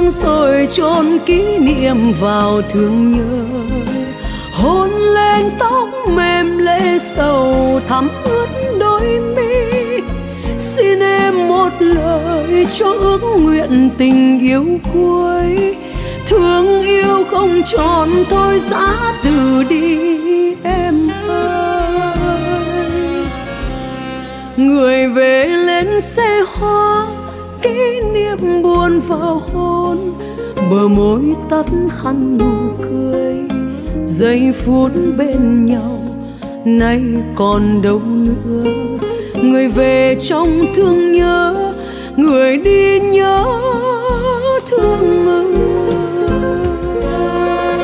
thương rồi chôn kỷ niệm vào thương nhớ. Hôn lên tóc mềm lệ sầu thắm ướt đôi mi. Xin em một lời cho ước nguyện tình yêu cuối. Thương yêu không tròn thôi giã từ đi em ơi. Người về lên xe hoa, kỷ niệm buồn vào hôn. Bờ môi tắt hẳn nụ cười, giây phút bên nhau nay còn đâu nữa. Người về trong thương nhớ, người đi nhớ thương